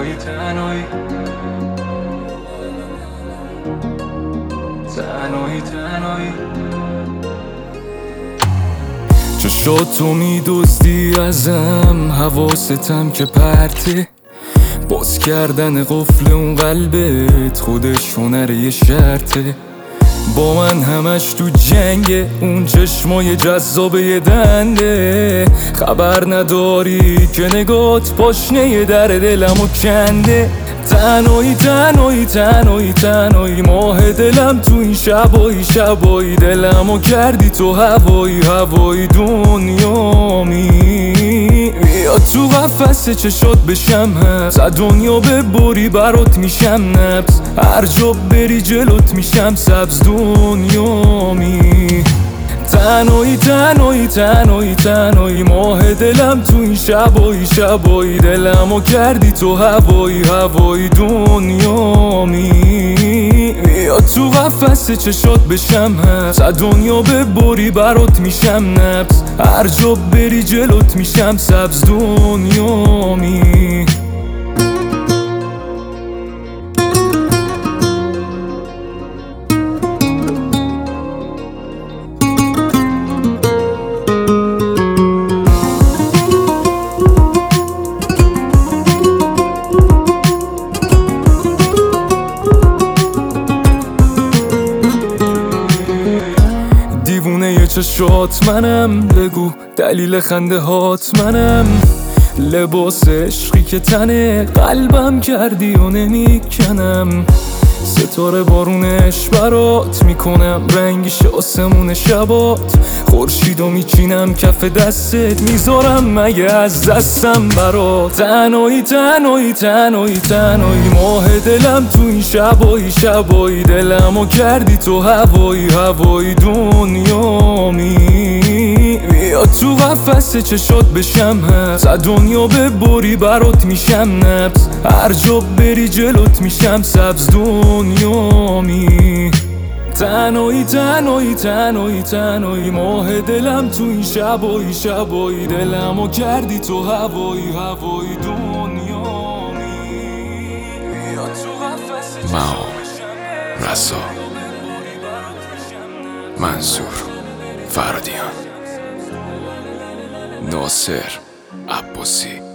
تنهایی تنهایی تنهایی تنهایی چشاتو میدزدی ازم، حواستم که پرته. باز کردن قفل اون قلبت خودش هنر یه شرطه. با من همش تو جنگه، اون چشمای جذاب یه دنده. خبر نداری که نگات پاشنه در دلمو کنده. تنهایی تنهایی تنهایی تنهایی ماه دلم تو این شبایی شبایی. دلمو کردی تو هوایی هوایی دنیامی. بیا تو قفس چشات بشم هست، از دنیا ببری برات میشم نبض. هر جا بری جلوت میشم سبز دنیامی. تنهایی تنهایی تنهایی تنهایی ماه دلم تو این شبایی شبایی. دلمو کردی تو هوایی هوایی دنیامی. بیا تو قفس چشات بشم هست، از دنیا ببری برات میشم نبض. هر جا بری جلوت میشم سبز دنیامی. دیوونه چشات منم، بگو دلیل خنده هات منم. لباس عشقی که تنه قلبم کردی و نمیکنم. ستاره بارونش برات میکنم، رنگش آسمون شبات. خورشیدو میچینم کف دستت، میذارم مگه از دستم برات. تنهایی تنهایی تنهایی تنهایی ماه دلم تو این شبایی شبایی. دلمو کردی تو هوایی هوایی دنیامی. بیا تو قفس چشات بشم هست، از دنیا ببری برات میشم نبض. هر جا بری جلوت میشم سبز دنیامی. تنهایی تنهایی تنهایی تنهایی ماه دلم تو این شبایی شبایی. دلمو کردی تو هوایی هوایی دنیامی. بیا تو قفس ماو رسا منصور فرادیان ناصر عباسی